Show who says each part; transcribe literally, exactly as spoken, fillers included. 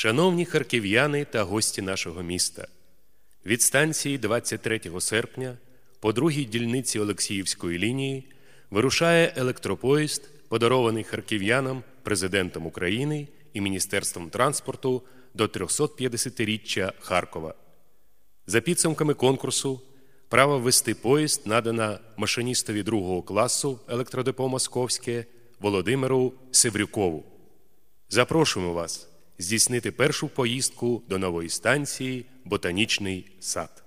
Speaker 1: Шановні харків'яни та гості нашого міста, від станції двадцять третього серпня по другій дільниці Олексіївської лінії вирушає електропоїзд, подарований харків'янам Президентом України і Міністерством транспорту до трьохсотп'ятдесятиріччя Харкова. За підсумками конкурсу право ввести поїзд надано машиністові другого класу електродепо «Московське» Володимиру Севрюкову. Запрошуємо вас здійснити першу поїздку до нової станції «Ботанічний сад».